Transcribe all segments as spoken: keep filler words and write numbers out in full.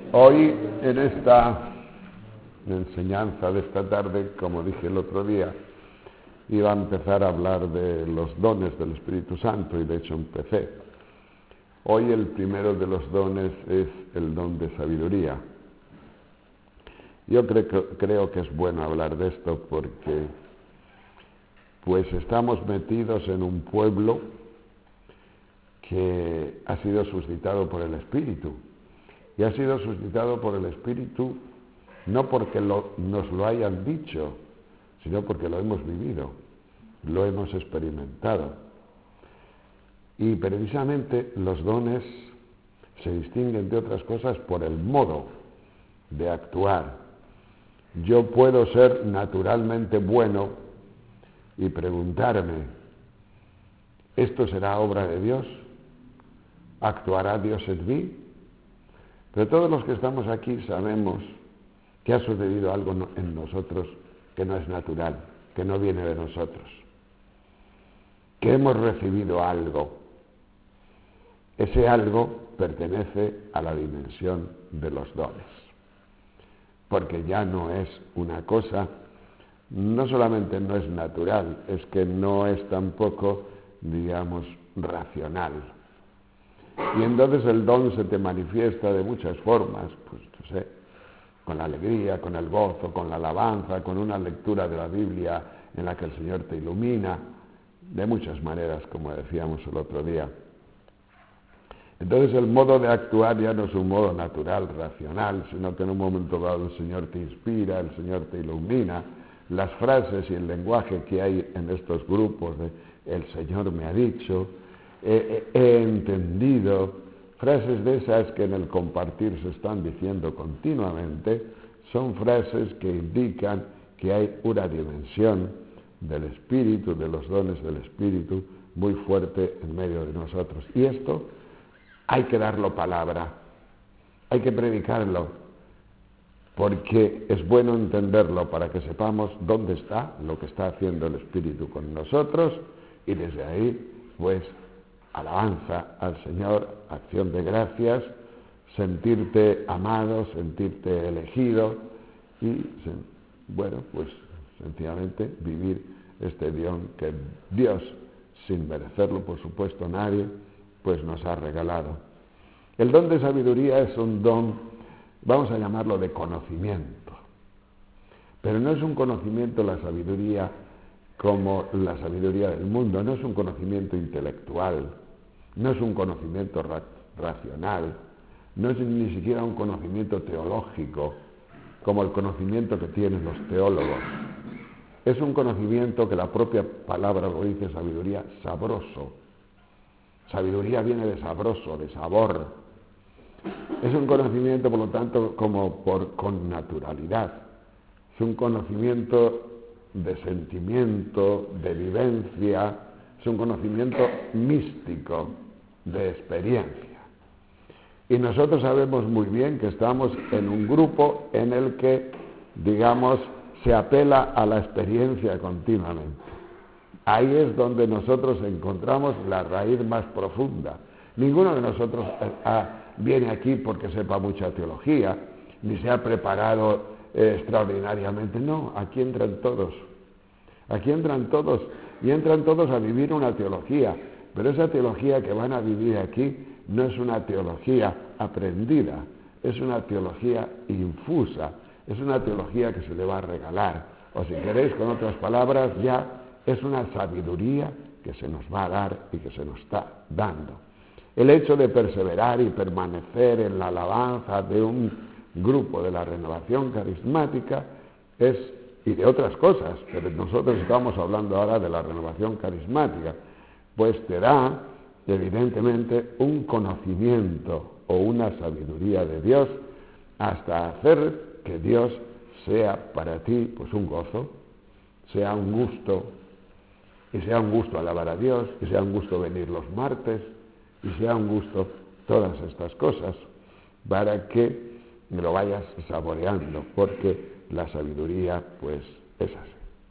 Hoy, en esta enseñanza de esta tarde, como dije el otro día, iba a empezar a hablar de los dones del Espíritu Santo, y de hecho empecé. Hoy el primero de los dones es el don de sabiduría. Yo creo que, creo que es bueno hablar de esto porque pues estamos metidos en un pueblo que ha sido suscitado por el Espíritu. Y ha sido suscitado por el Espíritu no porque lo, nos lo hayan dicho, sino porque lo hemos vivido, lo hemos experimentado. Y precisamente los dones se distinguen de otras cosas por el modo de actuar. Yo puedo ser naturalmente bueno y preguntarme, ¿esto será obra de Dios? ¿Actuará Dios en mí? Pero todos los que estamos aquí sabemos que ha sucedido algo en nosotros que no es natural, que no viene de nosotros, que hemos recibido algo. Ese algo pertenece a la dimensión de los dones, porque ya no es una cosa, no solamente no es natural, es que no es tampoco, digamos, racional. Y entonces el don se te manifiesta de muchas formas, pues no sé, con la alegría, con el gozo, con la alabanza, con una lectura de la Biblia en la que el Señor te ilumina, de muchas maneras, como decíamos el otro día. Entonces el modo de actuar ya no es un modo natural, racional, sino que en un momento dado el Señor te inspira, el Señor te ilumina. Las frases y el lenguaje que hay en estos grupos de el Señor me ha dicho, he, he entendido, frases de esas que en el compartir se están diciendo continuamente, son frases que indican que hay una dimensión del Espíritu, de los dones del Espíritu, muy fuerte en medio de nosotros. Y esto hay que darlo palabra, hay que predicarlo, porque es bueno entenderlo para que sepamos dónde está lo que está haciendo el Espíritu con nosotros, y desde ahí, pues, alabanza al Señor, acción de gracias, sentirte amado, sentirte elegido y, bueno, pues sencillamente vivir este don que Dios, sin merecerlo por supuesto nadie, pues nos ha regalado. El don de sabiduría es un don, vamos a llamarlo de conocimiento, pero no es un conocimiento la sabiduría como la sabiduría del mundo, no es un conocimiento intelectual, no es un conocimiento ra- racional, no es ni siquiera un conocimiento teológico, como el conocimiento que tienen los teólogos. Es un conocimiento que la propia palabra lo dice, sabiduría, sabroso. Sabiduría viene de sabroso, de sabor. Es un conocimiento, por lo tanto, como por con naturalidad. Es un conocimiento de sentimiento, de vivencia, es un conocimiento místico, de experiencia. Y nosotros sabemos muy bien que estamos en un grupo en el que, digamos, se apela a la experiencia continuamente. Ahí es donde nosotros encontramos la raíz más profunda. Ninguno de nosotros ah, viene aquí porque sepa mucha teología, ni se ha preparado eh, extraordinariamente. No, aquí entran todos. Aquí entran todos, y entran todos a vivir una teología. Pero esa teología que van a vivir aquí no es una teología aprendida, es una teología infusa, es una teología que se le va a regalar. O si queréis, con otras palabras, ya es una sabiduría que se nos va a dar y que se nos está dando. El hecho de perseverar y permanecer en la alabanza de un grupo de la renovación carismática es, y de otras cosas, pero nosotros estamos hablando ahora de la renovación carismática, pues te da, evidentemente, un conocimiento o una sabiduría de Dios hasta hacer que Dios sea para ti pues un gozo, sea un gusto, y sea un gusto alabar a Dios, y sea un gusto venir los martes, y sea un gusto todas estas cosas, para que lo vayas saboreando, porque la sabiduría pues es así.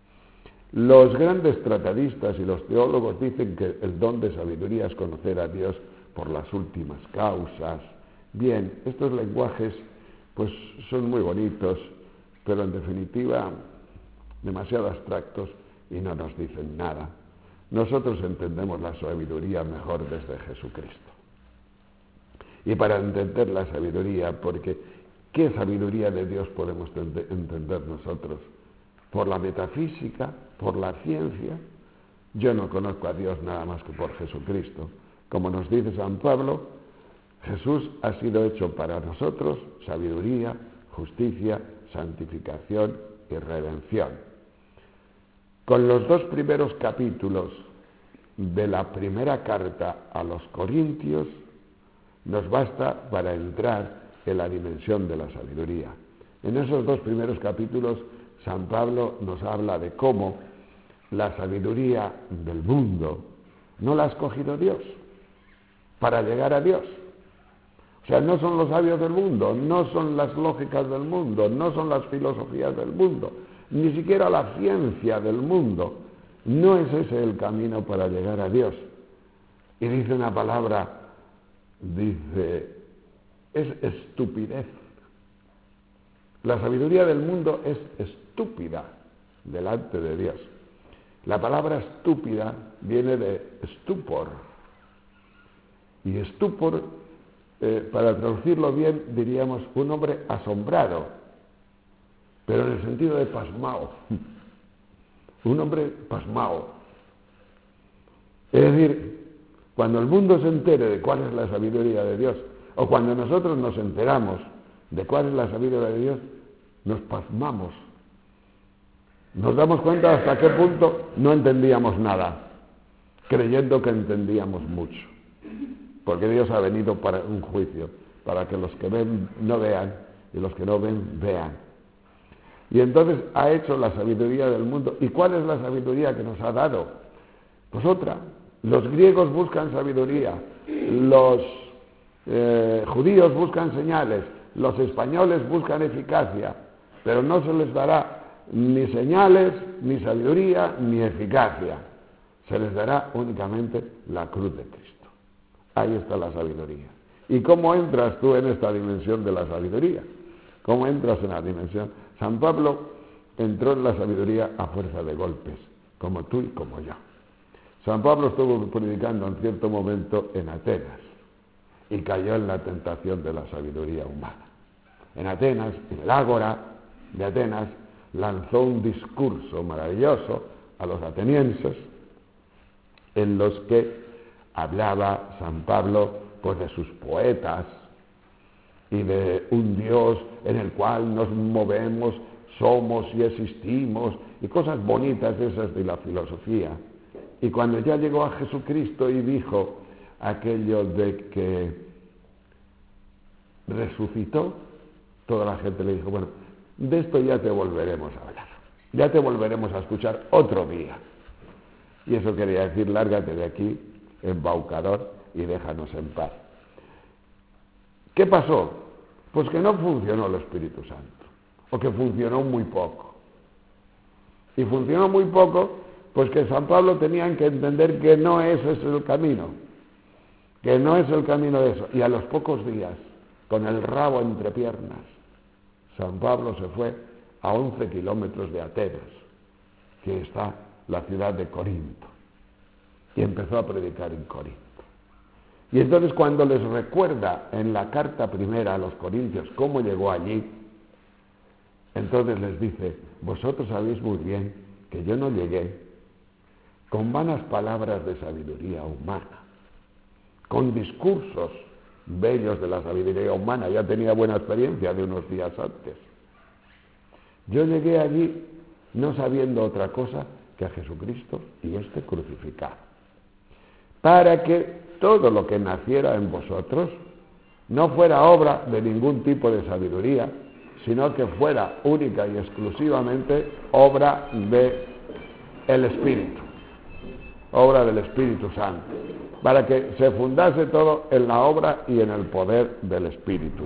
Los grandes tratadistas y los teólogos dicen que el don de sabiduría es conocer a Dios por las últimas causas. Bien, estos lenguajes pues son muy bonitos, pero en definitiva demasiado abstractos y no nos dicen nada. Nosotros entendemos la sabiduría mejor desde Jesucristo. Y para entender la sabiduría, porque ¿qué sabiduría de Dios podemos entender nosotros? ¿Por la metafísica? ¿Por la ciencia? Yo no conozco a Dios nada más que por Jesucristo. Como nos dice San Pablo, Jesús ha sido hecho para nosotros sabiduría, justicia, santificación y redención. Con los dos primeros capítulos de la primera carta a los Corintios nos basta para entrar en la dimensión de la sabiduría. En esos dos primeros capítulos San Pablo nos habla de cómo la sabiduría del mundo no la ha escogido Dios para llegar a Dios. O sea, no son los sabios del mundo, no son las lógicas del mundo, no son las filosofías del mundo, ni siquiera la ciencia del mundo. No es ese el camino para llegar a Dios. Y dice una palabra, dice, es estupidez. La sabiduría del mundo es estúpida delante de Dios. La palabra estúpida viene de estupor. Y estupor, eh, para traducirlo bien, diríamos un hombre asombrado, pero en el sentido de pasmao. Un hombre pasmao. Es decir, cuando el mundo se entere de cuál es la sabiduría de Dios, o cuando nosotros nos enteramos de cuál es la sabiduría de Dios, nos pasmamos. Nos damos cuenta hasta qué punto no entendíamos nada, creyendo que entendíamos mucho. Porque Dios ha venido para un juicio, para que los que ven no vean y los que no ven vean. Y entonces ha hecho la sabiduría del mundo. ¿Y cuál es la sabiduría que nos ha dado? Pues otra. Los griegos buscan sabiduría, los eh, judíos buscan señales, los españoles buscan eficacia, pero no se les dará ni señales, ni sabiduría, ni eficacia. Se les dará únicamente la cruz de Cristo. Ahí está la sabiduría. ¿Y cómo entras tú en esta dimensión de la sabiduría? ¿Cómo entras en la dimensión? San Pablo entró en la sabiduría a fuerza de golpes, como tú y como yo. San Pablo estuvo predicando en cierto momento en Atenas y cayó en la tentación de la sabiduría humana. En Atenas, en el ágora de Atenas, lanzó un discurso maravilloso a los atenienses en los que hablaba San Pablo pues de sus poetas y de un Dios en el cual nos movemos, somos y existimos y cosas bonitas esas de la filosofía. Y cuando ya llegó a Jesucristo y dijo aquello de que resucitó, toda la gente le dijo, bueno, de esto ya te volveremos a hablar, ya te volveremos a escuchar otro día. Y eso quería decir, lárgate de aquí, embaucador, y déjanos en paz. ¿Qué pasó? Pues que no funcionó el Espíritu Santo, o que funcionó muy poco. Y funcionó muy poco, pues que San Pablo tenía que entender que no ese es el camino, que no es el camino de eso. Y a los pocos días, con el rabo entre piernas, San Pablo se fue a once kilómetros de Atenas, que está la ciudad de Corinto, y empezó a predicar en Corinto. Y entonces cuando les recuerda en la carta primera a los corintios cómo llegó allí, entonces les dice, vosotros sabéis muy bien que yo no llegué con vanas palabras de sabiduría humana, con discursos bellos de la sabiduría humana, ya tenía buena experiencia de unos días antes. Yo llegué allí no sabiendo otra cosa que a Jesucristo y este crucificado, para que todo lo que naciera en vosotros no fuera obra de ningún tipo de sabiduría, sino que fuera única y exclusivamente obra del Espíritu, obra del Espíritu Santo, para que se fundase todo en la obra y en el poder del Espíritu.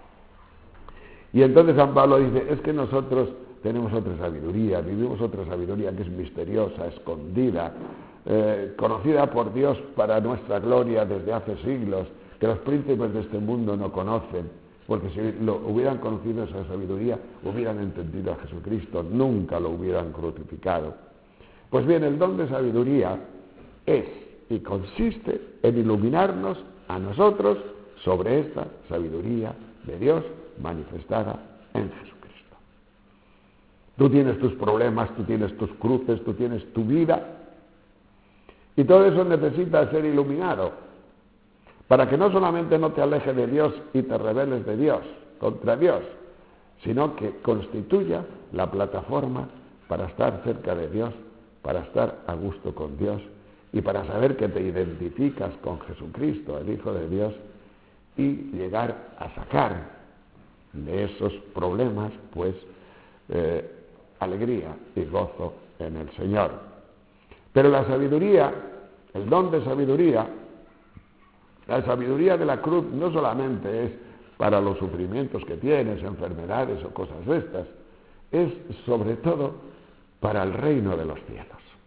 Y entonces San Pablo dice, es que nosotros tenemos otra sabiduría, vivimos otra sabiduría que es misteriosa, escondida, eh, conocida por Dios para nuestra gloria desde hace siglos, que los príncipes de este mundo no conocen. porque si lo hubieran conocido esa sabiduría, hubieran entendido a Jesucristo, nunca lo hubieran crucificado. Pues bien, el don de sabiduría es y consiste en iluminarnos a nosotros sobre esta sabiduría de Dios manifestada en Jesucristo. Tú tienes tus problemas, tú tienes tus cruces, tú tienes tu vida, y todo eso necesita ser iluminado, para que no solamente no te alejes de Dios y te rebeles de Dios, contra Dios, sino que constituya la plataforma para estar cerca de Dios, para estar a gusto con Dios y para saber que te identificas con Jesucristo, el Hijo de Dios, y llegar a sacar de esos problemas, pues, eh, alegría y gozo en el Señor. Pero la sabiduría, el don de sabiduría, la sabiduría de la cruz no solamente es para los sufrimientos que tienes, enfermedades o cosas de estas, es sobre todo para el reino de los cielos.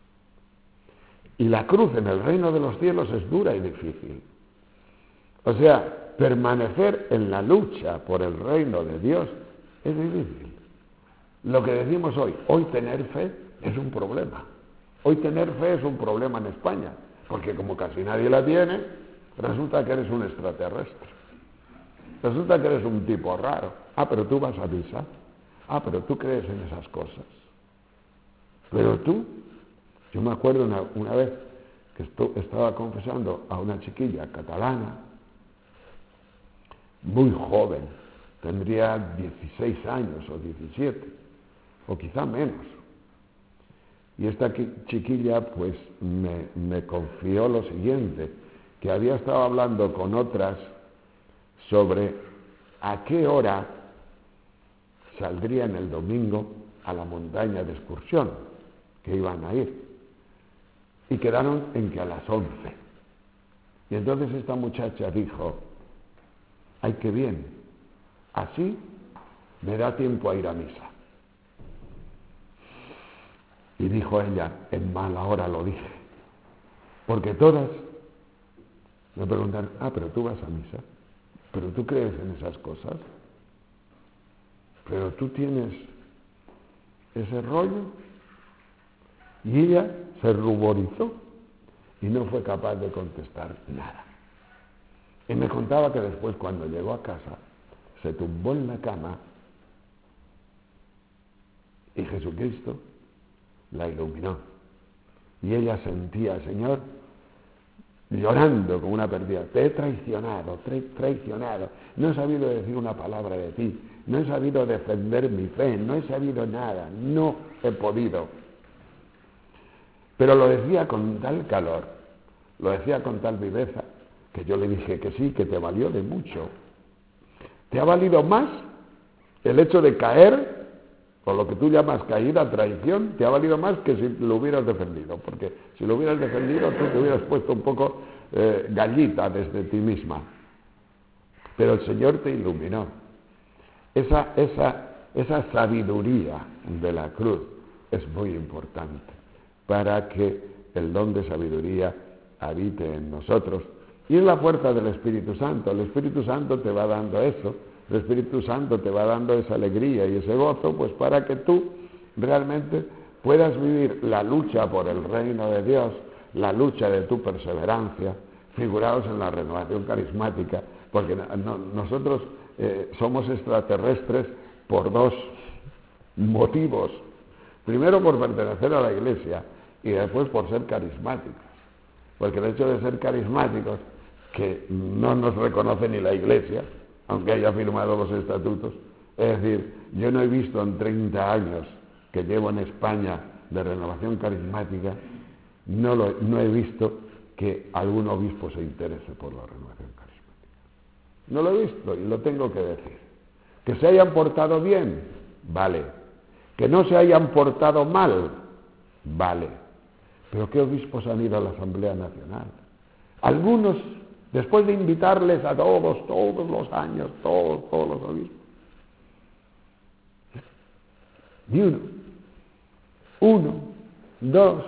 Y la cruz en el reino de los cielos es dura y difícil. O sea, permanecer en la lucha por el reino de Dios es difícil. Lo que decimos hoy, hoy tener fe es un problema. Hoy tener fe es un problema en España, porque como casi nadie la tiene, resulta que eres un extraterrestre. Resulta que eres un tipo raro. Ah, pero tú vas a misa. Ah, pero tú crees en esas cosas. Pero tú, yo me acuerdo una, una vez que esto, estaba confesando a una chiquilla catalana, muy joven, tendría dieciséis años o diecisiete, o quizá menos. Y esta chiquilla pues me, me confió lo siguiente, que había estado hablando con otras sobre a qué hora saldrían el domingo a la montaña de excursión, que iban a ir. Y quedaron en que a las once. Y entonces esta muchacha dijo, ¡ay, qué bien! Así me da tiempo a ir a misa. Y dijo ella, en mala hora lo dije, porque todas me preguntan, ah, pero tú vas a misa, pero tú crees en esas cosas, pero tú tienes ese rollo. Y ella se ruborizó y no fue capaz de contestar nada. Y me contaba que después, cuando llegó a casa, se tumbó en la cama y Jesucristo la iluminó. Y ella sentía, Señor, llorando como una perdida, te he traicionado, te he traicionado, no he sabido decir una palabra de ti, no he sabido defender mi fe, no he sabido nada, no he podido. Pero lo decía con tal calor, lo decía con tal viveza, que yo le dije que sí, que te valió de mucho. ¿Te ha valido más el hecho de caer, o lo que tú llamas caída, traición, te ha valido más que si lo hubieras defendido? Porque si lo hubieras defendido, tú te hubieras puesto un poco eh, gallita desde ti misma. Pero el Señor te iluminó. Esa, esa, esa sabiduría de la cruz es muy importante para que el don de sabiduría habite en nosotros. Y es la fuerza del Espíritu Santo. El Espíritu Santo te va dando eso. El Espíritu Santo te va dando esa alegría y ese gozo, pues para que tú realmente puedas vivir la lucha por el reino de Dios, la lucha de tu perseverancia, figurados en la renovación carismática, porque no, nosotros eh, somos extraterrestres por dos motivos. Primero, por pertenecer a la Iglesia y después por ser carismáticos. Porque el hecho de ser carismáticos, que no nos reconoce ni la Iglesia, aunque haya firmado los estatutos, es decir, yo no he visto en treinta años que llevo en España de renovación carismática, no, lo, no he visto que algún obispo se interese por la renovación carismática. No lo he visto y lo tengo que decir. Que se hayan portado bien, vale. Que no se hayan portado mal, vale. Pero ¿qué obispos han ido a la Asamblea Nacional? Algunos, después de invitarles a todos, todos los años, todos, todos los obispos. Ni uno. Uno, dos.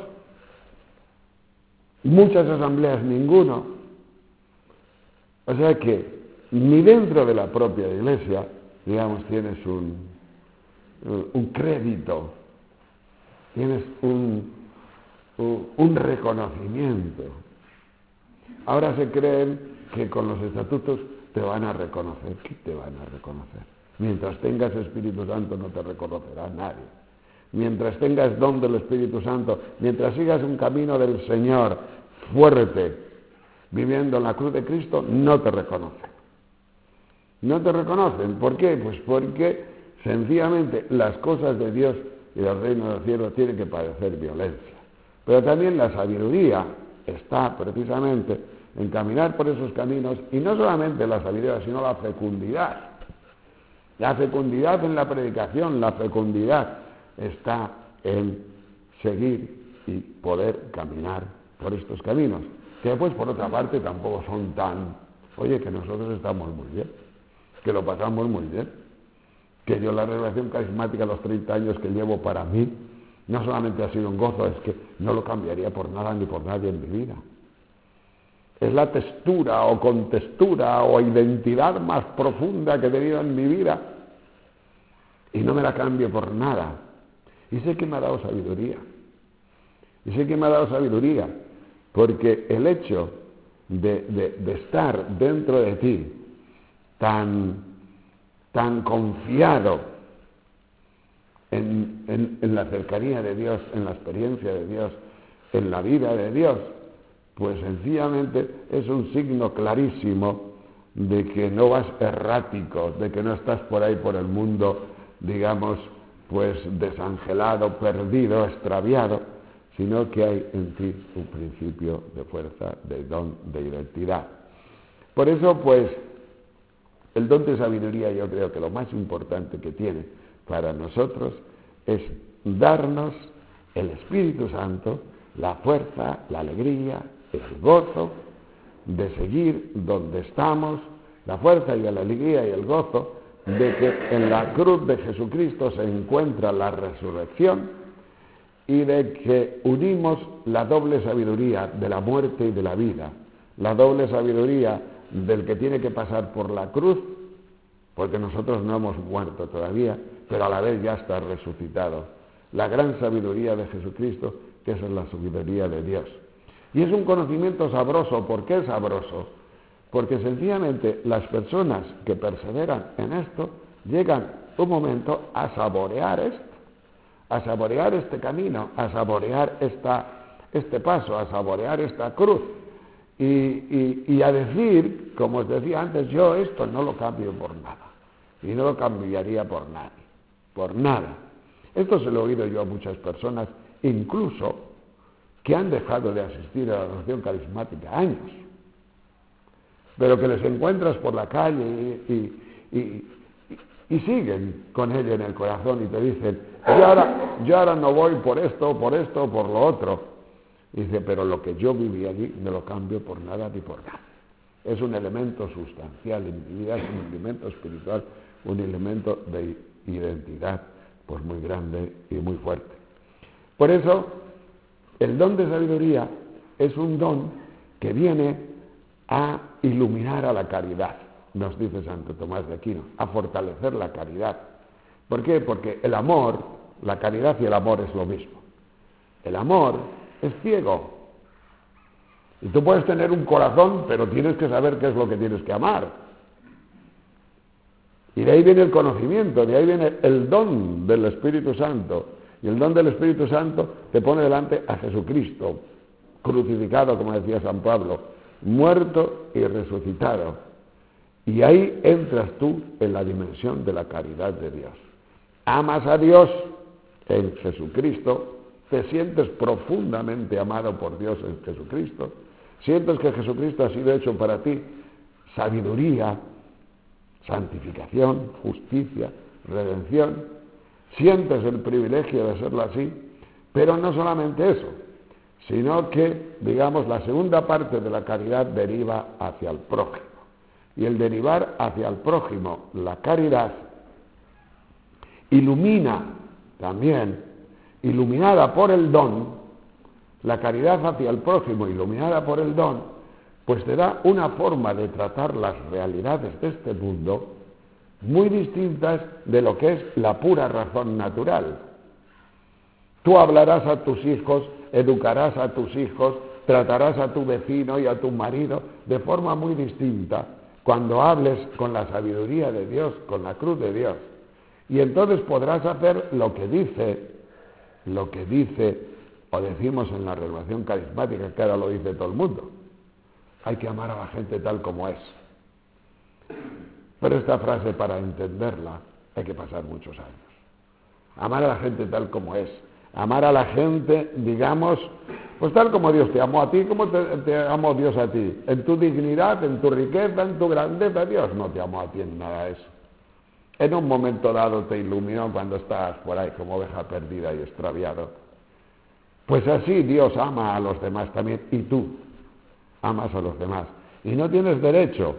Muchas asambleas, ninguno. O sea que ni dentro de la propia iglesia, digamos, tienes un, un crédito, tienes un, un, un reconocimiento. Ahora se creen que con los estatutos te van a reconocer. ¿Qué te van a reconocer? Mientras tengas Espíritu Santo no te reconocerá nadie. Mientras tengas don del Espíritu Santo, mientras sigas un camino del Señor fuerte, viviendo en la cruz de Cristo, no te reconocen. No te reconocen. ¿Por qué? Pues porque sencillamente las cosas de Dios y del reino de los cielos tienen que padecer violencia. Pero también la sabiduría está precisamente en caminar por esos caminos, y no solamente la sabiduría, sino la fecundidad. La fecundidad en la predicación, la fecundidad está en seguir y poder caminar por estos caminos, que después por otra parte tampoco son tan, oye, que nosotros estamos muy bien, que lo pasamos muy bien, que yo la revelación carismática, los treinta años que llevo, para mí, no solamente ha sido un gozo, es que no lo cambiaría por nada ni por nadie en mi vida. Es la textura o contextura o identidad más profunda que he tenido en mi vida, y no me la cambio por nada. Y sé que me ha dado sabiduría. Y sé que me ha dado sabiduría, porque el hecho de, de, de estar dentro de ti tan, tan confiado en, en, en la cercanía de Dios, en la experiencia de Dios, en la vida de Dios, pues sencillamente es un signo clarísimo de que no vas errático, de que no estás por ahí por el mundo, digamos, pues desangelado, perdido, extraviado, sino que hay en ti un principio de fuerza, de don, de identidad. Por eso, pues, el don de sabiduría, yo creo que lo más importante que tiene para nosotros es darnos el Espíritu Santo, la fuerza, la alegría, el gozo de seguir donde estamos, la fuerza y la alegría y el gozo de que en la cruz de Jesucristo se encuentra la resurrección, y de que unimos la doble sabiduría de la muerte y de la vida, la doble sabiduría del que tiene que pasar por la cruz, porque nosotros no hemos muerto todavía, pero a la vez ya está resucitado, la gran sabiduría de Jesucristo, que es la sabiduría de Dios. Y es un conocimiento sabroso. ¿Por qué es sabroso? Porque sencillamente las personas que perseveran en esto llegan un momento a saborear esto, a saborear este camino, a saborear esta, este paso, a saborear esta cruz, y, y, y a decir, como os decía antes, yo esto no lo cambio por nada, y no lo cambiaría por nadie, por nada. Esto se lo he oído yo a muchas personas, incluso que han dejado de asistir a la oración carismática años, pero que les encuentras por la calle y, y, y, y siguen con ella en el corazón y te dicen, yo ahora, yo ahora no voy por esto, por esto, por lo otro. Y dice, pero lo que yo viví allí no lo cambio por nada ni por nada. Es un elemento sustancial en mi vida, es un elemento espiritual, un elemento de identidad, pues muy grande y muy fuerte. Por eso, el don de sabiduría es un don que viene a iluminar a la caridad, nos dice Santo Tomás de Aquino, a fortalecer la caridad. ¿Por qué? Porque el amor, la caridad y el amor es lo mismo. El amor es ciego. Y tú puedes tener un corazón, pero tienes que saber qué es lo que tienes que amar. Y de ahí viene el conocimiento, de ahí viene el don del Espíritu Santo. Y el don del Espíritu Santo te pone delante a Jesucristo, crucificado, como decía San Pablo, muerto y resucitado. Y ahí entras tú en la dimensión de la caridad de Dios. Amas a Dios en Jesucristo, te sientes profundamente amado por Dios en Jesucristo, sientes que Jesucristo ha sido hecho para ti sabiduría, santificación, justicia, redención, sientes el privilegio de serlo así, pero no solamente eso, sino que, digamos, la segunda parte de la caridad deriva hacia el prójimo. Y el derivar hacia el prójimo, la caridad, ilumina también, iluminada por el don, la caridad hacia el prójimo, iluminada por el don, pues te da una forma de tratar las realidades de este mundo muy distintas de lo que es la pura razón natural. Tú hablarás a tus hijos, educarás a tus hijos, tratarás a tu vecino y a tu marido de forma muy distinta cuando hables con la sabiduría de Dios, con la cruz de Dios. Y entonces podrás hacer lo que dice, lo que dice, o decimos en la renovación carismática, que ahora lo dice todo el mundo. Hay que amar a la gente tal como es. Pero esta frase, para entenderla, hay que pasar muchos años. Amar a la gente tal como es. Amar a la gente, digamos, pues tal como Dios te amó a ti, como te, te amó Dios a ti. En tu dignidad, en tu riqueza, en tu grandeza, Dios no te amó a ti en nada de eso. En un momento dado te iluminó cuando estabas por ahí como oveja perdida y extraviado. Pues así Dios ama a los demás también, y tú amas a los demás. Y no tienes derecho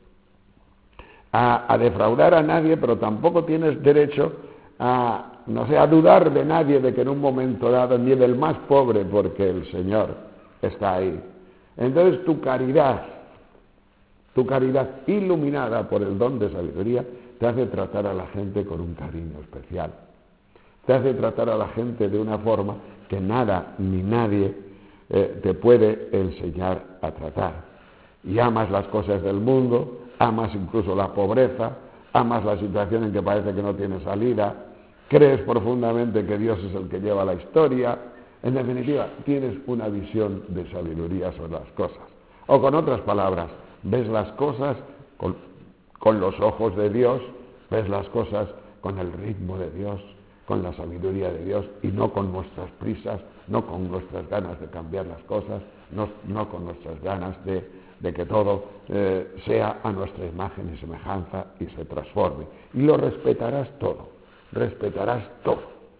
a, a defraudar a nadie, pero tampoco tienes derecho a, no sé, a dudar de nadie de que en un momento dado, ni del más pobre, porque el Señor está ahí. Entonces tu caridad, tu caridad iluminada por el don de sabiduría, te hace tratar a la gente con un cariño especial. Te hace tratar a la gente de una forma que nada ni nadie eh, te puede enseñar a tratar. Y amas las cosas del mundo, amas incluso la pobreza, amas la situación en que parece que no tiene salida, crees profundamente que Dios es el que lleva la historia. En definitiva, tienes una visión de sabiduría sobre las cosas. O con otras palabras, ves las cosas con, con los ojos de Dios, ves las cosas con el ritmo de Dios, con la sabiduría de Dios, y no con nuestras prisas, no con nuestras ganas de cambiar las cosas, no, no con nuestras ganas de, de que todo eh, sea a nuestra imagen y semejanza y se transforme. Y lo respetarás todo, respetarás todo,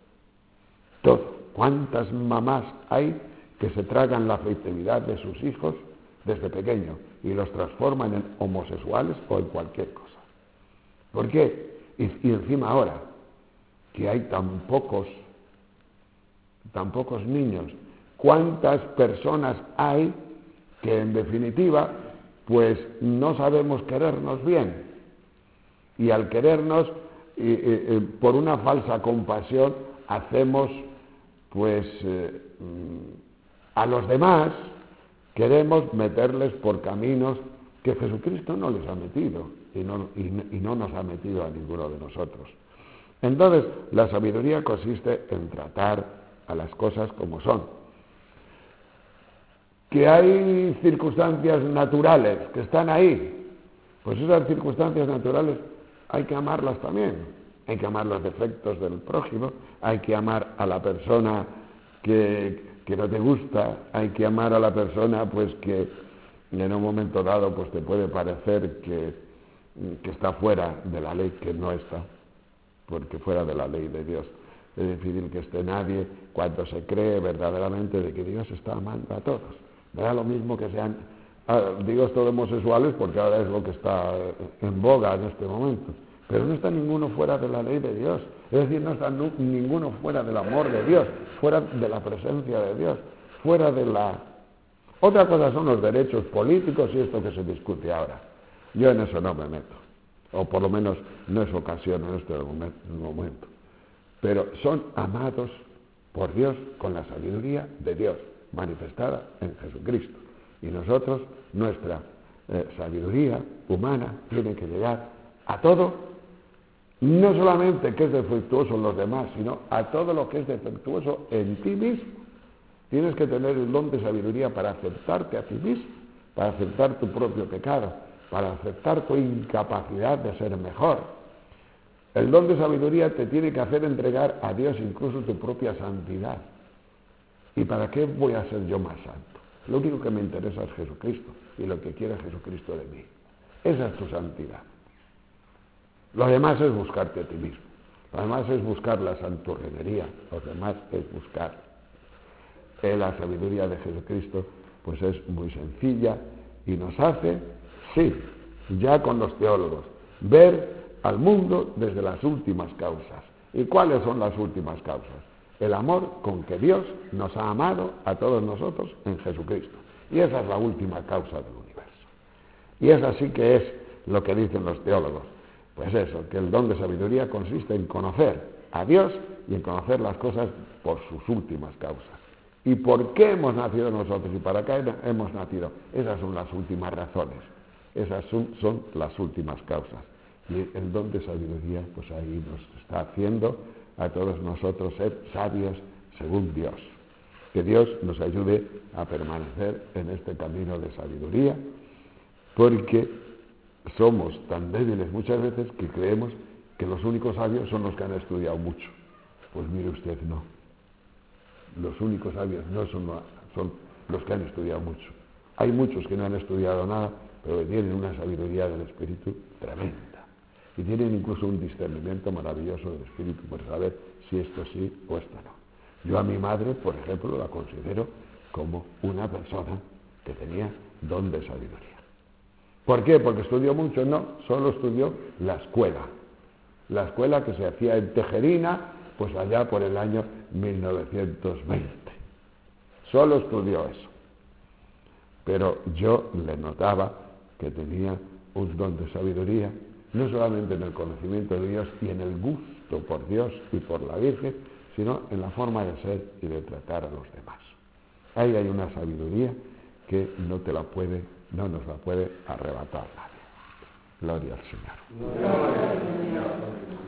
todo. ¿Cuántas mamás hay que se tragan la afectividad de sus hijos desde pequeño y los transforman en homosexuales o en cualquier cosa? ¿Por qué? Y, y encima ahora, que hay tan pocos, tan pocos niños, ¿cuántas personas hay que en definitiva pues no sabemos querernos bien? Y al querernos, y, y, y, por una falsa compasión, hacemos pues eh, a los demás, queremos meterles por caminos que Jesucristo no les ha metido y no, y, y no nos ha metido a ninguno de nosotros. Entonces, la sabiduría consiste en tratar a las cosas como son. Que hay circunstancias naturales que están ahí, pues esas circunstancias naturales hay que amarlas también. Hay que amar los defectos del prójimo, hay que amar a la persona que, que no te gusta, hay que amar a la persona pues que en un momento dado pues te puede parecer que, que está fuera de la ley, que no está, porque fuera de la ley de Dios es difícil que esté nadie cuando se cree verdaderamente de que Dios está amando a todos. Me da lo mismo que sean, digo esto de homosexuales porque ahora es lo que está en boga en este momento, pero no está ninguno fuera de la ley de Dios, es decir, no está ninguno fuera del amor de Dios, fuera de la presencia de Dios, fuera de la... Otra cosa son los derechos políticos y esto que se discute ahora. Yo en eso no me meto, o por lo menos no es ocasión en este momento. Pero son amados por Dios con la sabiduría de Dios, manifestada en Jesucristo. Y nosotros, nuestra eh, sabiduría humana tiene que llegar a todo, no solamente que es defectuoso en los demás, sino a todo lo que es defectuoso en ti mismo. Tienes que tener el don de sabiduría para aceptarte a ti mismo, para aceptar tu propio pecado, para aceptar tu incapacidad de ser mejor. El don de sabiduría te tiene que hacer entregar a Dios incluso tu propia santidad. ¿Y para qué voy a ser yo más santo? Lo único que me interesa es Jesucristo y lo que quiere Jesucristo de mí. Esa es tu santidad. Lo demás es buscarte a ti mismo. Lo demás es buscar la santurronería. Lo demás es buscar eh, la sabiduría de Jesucristo, pues es muy sencilla y nos hace, sí, ya con los teólogos, ver al mundo desde las últimas causas. ¿Y cuáles son las últimas causas? El amor con que Dios nos ha amado a todos nosotros en Jesucristo. Y esa es la última causa del universo. Y es así que es lo que dicen los teólogos. Pues eso, que el don de sabiduría consiste en conocer a Dios y en conocer las cosas por sus últimas causas. ¿Y por qué hemos nacido nosotros y para qué hemos nacido? Esas son las últimas razones, esas son, son las últimas causas. Y el don de sabiduría, pues ahí nos está haciendo a todos nosotros ser sabios según Dios. Que Dios nos ayude a permanecer en este camino de sabiduría, porque somos tan débiles muchas veces que creemos que los únicos sabios son los que han estudiado mucho. Pues mire usted, no. Los únicos sabios no son, son los que han estudiado mucho. Hay muchos que no han estudiado nada, pero que tienen una sabiduría del Espíritu tremenda. Y tienen incluso un discernimiento maravilloso del Espíritu por saber si esto sí o esto no. Yo a mi madre, por ejemplo, la considero como una persona que tenía don de sabiduría. ¿Por qué? ¿Porque estudió mucho? No, solo estudió la escuela. La escuela que se hacía en Tejerina, pues allá por el año mil novecientos veinte. Solo estudió eso. Pero yo le notaba que tenía un don de sabiduría, no solamente en el conocimiento de Dios y en el gusto por Dios y por la Virgen, sino en la forma de ser y de tratar a los demás. Ahí hay una sabiduría que no te la puede, no nos la puede arrebatar nadie. Gloria al Señor. Gloria al Señor.